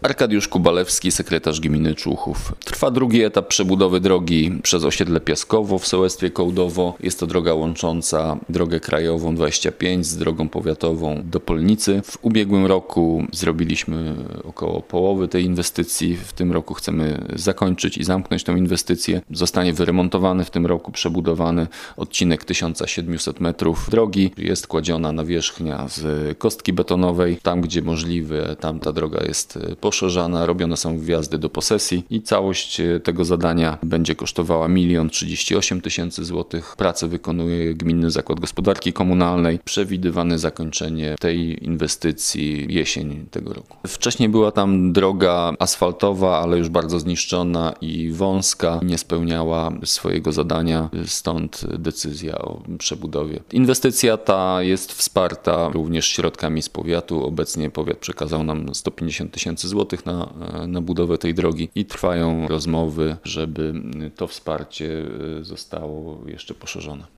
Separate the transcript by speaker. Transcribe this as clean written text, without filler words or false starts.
Speaker 1: Arkadiusz Kubalewski, sekretarz gminy Człuchów. Trwa drugi etap przebudowy drogi przez osiedle Piaskowo w sołectwie Kołdowo. Jest to droga łącząca drogę krajową 25 z drogą powiatową do Polnicy. W ubiegłym roku zrobiliśmy około połowy tej inwestycji. W tym roku chcemy zakończyć i zamknąć tę inwestycję. Zostanie wyremontowany w tym roku, przebudowany odcinek 1700 metrów drogi. Jest kładziona nawierzchnia z kostki betonowej. Tam, gdzie możliwe, tam ta droga jest poszerzana, robione są wjazdy do posesji i całość tego zadania będzie kosztowała 1 038 000 złotych. Pracę wykonuje Gminny Zakład Gospodarki Komunalnej. Przewidywane zakończenie tej inwestycji jesień tego roku. Wcześniej była tam droga asfaltowa, ale już bardzo zniszczona i wąska. Nie spełniała swojego zadania, stąd decyzja o przebudowie. Inwestycja ta jest wsparta również środkami z powiatu. Obecnie powiat przekazał nam 150 000 złotych na budowę tej drogi i trwają rozmowy, żeby to wsparcie zostało jeszcze poszerzone.